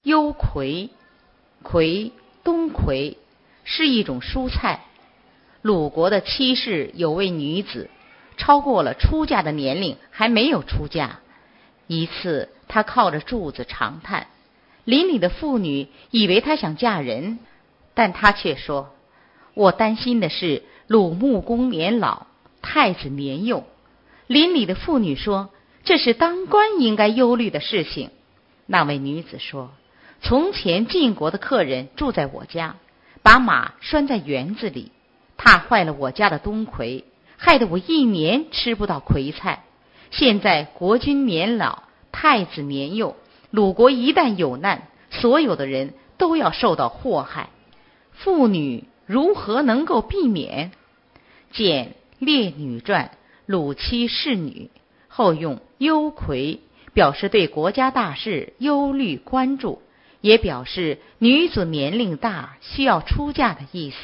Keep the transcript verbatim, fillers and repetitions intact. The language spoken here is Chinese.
幽葵，葵，冬葵，是一种蔬菜。鲁国的七世有位女子，超过了出嫁的年龄，还没有出嫁。一次，她靠着柱子长叹，邻里的妇女以为她想嫁人，但她却说：“我担心的是鲁穆公年老，太子年幼。”邻里的妇女说：“这是当官应该忧虑的事情。”那位女子说：“从前晋国的客人住在我家，把马拴在园子里，踏坏了我家的冬葵，害得我一年吃不到葵菜。现在国君年老，太子年幼，鲁国一旦有难，所有的人都要受到祸害。妇女如何能够避免？”见《列女传》鲁妻侍女，后用忧葵表示对国家大事忧虑关注，也表示女子年龄大需要出嫁的意思。